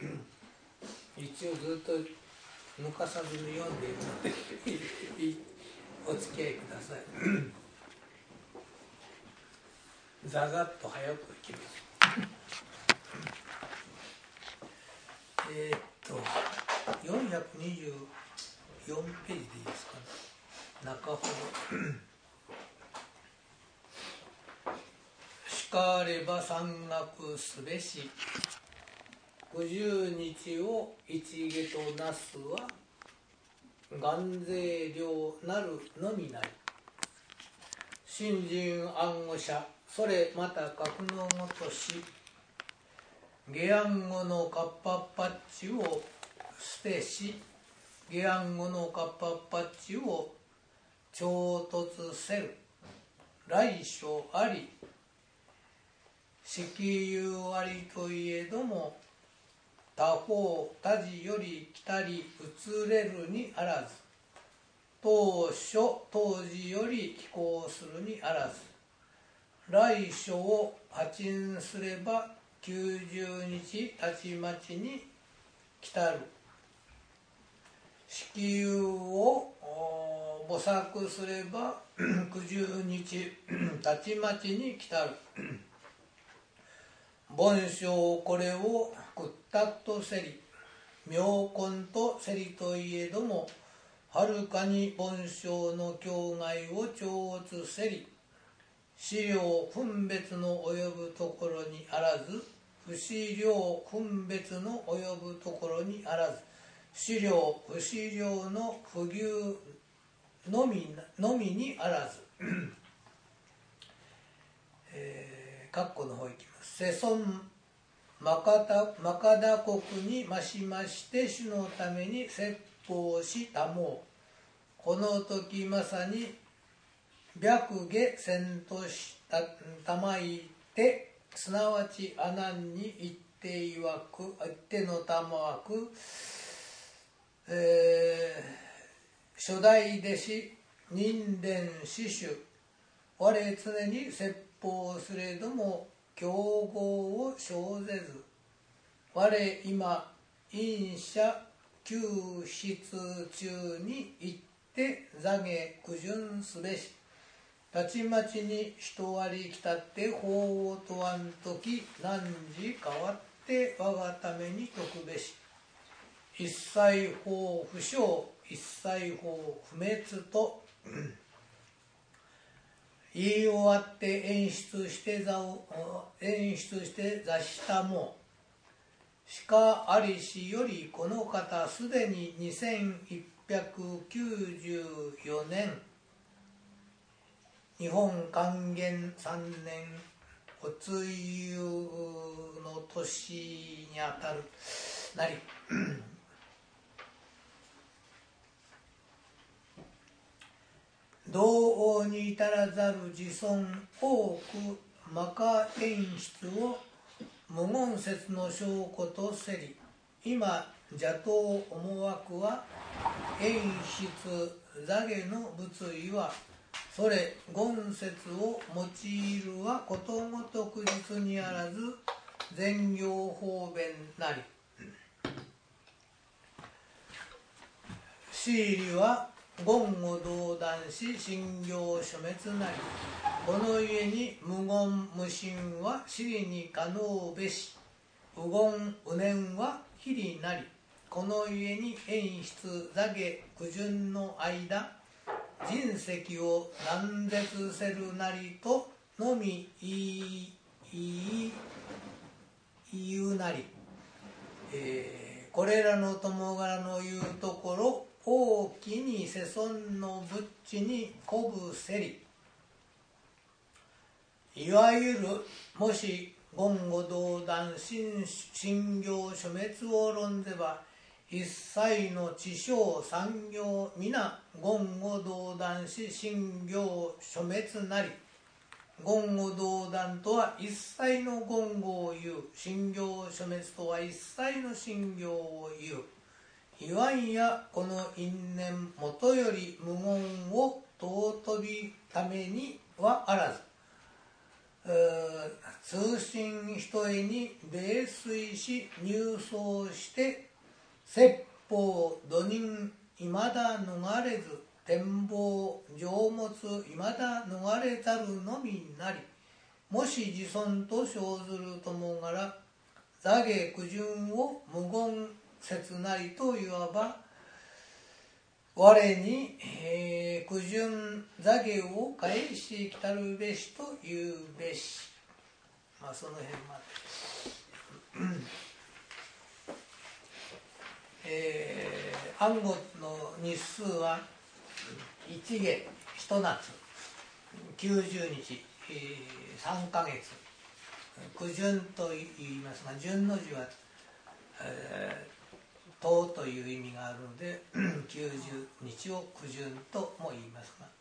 一応ずっと抜かさずに読んでいるのでお付き合いください。ざざっと早くいきます。424ページでいいですかね。中ほど。しかれば山岳すべし、50日を一下となすは、願税量なるのみなり。信心暗語者、それまた格のごとし、下暗語のカッパッパッチを捨てし、下暗語のカッパッパッチを衝突せる。来所あり、識有ありといえども、他方他事より来たり移れるにあらず、当初当時より寄稿するにあらず、来所を破沈すれば90日たちまちに来たる。識有を模索すれば90日たちまちに来たる。凡章これを屈託とせり、妙根とせりといえども、はるかに凡章の境外を超越せり、資料分別の及ぶところにあらず、不資料分別の及ぶところにあらず、資料不資料の不牛のみにあらず。括弧の方いきます。世尊マカダ国に増しまして主のために説法したもう。この時まさに白下戦としたまいて、すなわち阿南に行っていわく、行ってのたまわく、初代弟子人伝師主、我常に説法すれども競合を生ぜず、我今陰社救出中に行って座下苦順すべし。たちまちに人ありきたって法を問わんとき、何時変わって我がために説くべし。一切法不詳、一切法不滅と言い終わって演出して座したも、しかありしよりこの方すでに2194年日本還元3年おつゆの年にあたるなり同王に至らざる自尊多く摩訶演出を無言説の証拠とせり、今邪道思惑は演出座下の仏意は、それ言説を用いるはことごとく実にあらず善行方便なり。シーリは言語道断し信行諸滅なり。このゆえに無言無心は私利に可能べし、無言無念は非利なり。このゆえに演出座下苦順の間、人石を断絶せるなりとのみ言うなり。これらの友柄の言うところ、大きに世尊の仏地に鼓舞せり。いわゆるもし言語道断信行諸滅を論ぜば、一切の知性産業皆言語道断し信行諸滅なり。言語道断とは一切の言語を言う、信行諸滅とは一切の信行を言う。いわんやこの因縁もとより無言を尊びためにはあらず、 通信ひとえに泥酔し入草して説法土人いまだ逃れず展望成物いまだ逃れざるのみなりもし自尊と生ずるともがら座下苦順を無言切なりといわば我に、苦順座下を返し来たるべしというべし、その辺まで、暗号の日数は一下一夏90日、3ヶ月苦順と言いますが順の字は、とという意味があるので90日を苦順とも言いますが、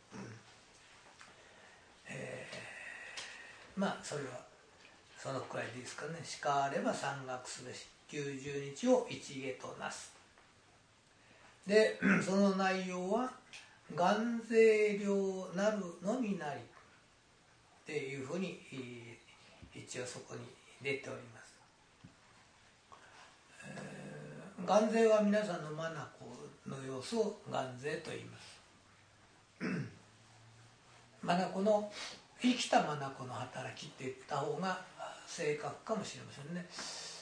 それはそのくらいでいいですかね。しかあれば山岳すべし90日を一下となす。でその内容は願税量なるのみなりっていうふうに一応そこに出ております。願税は皆さんの眼の様子を願税と言います。眼の生きた眼の働きって言った方が正確かもしれませんね。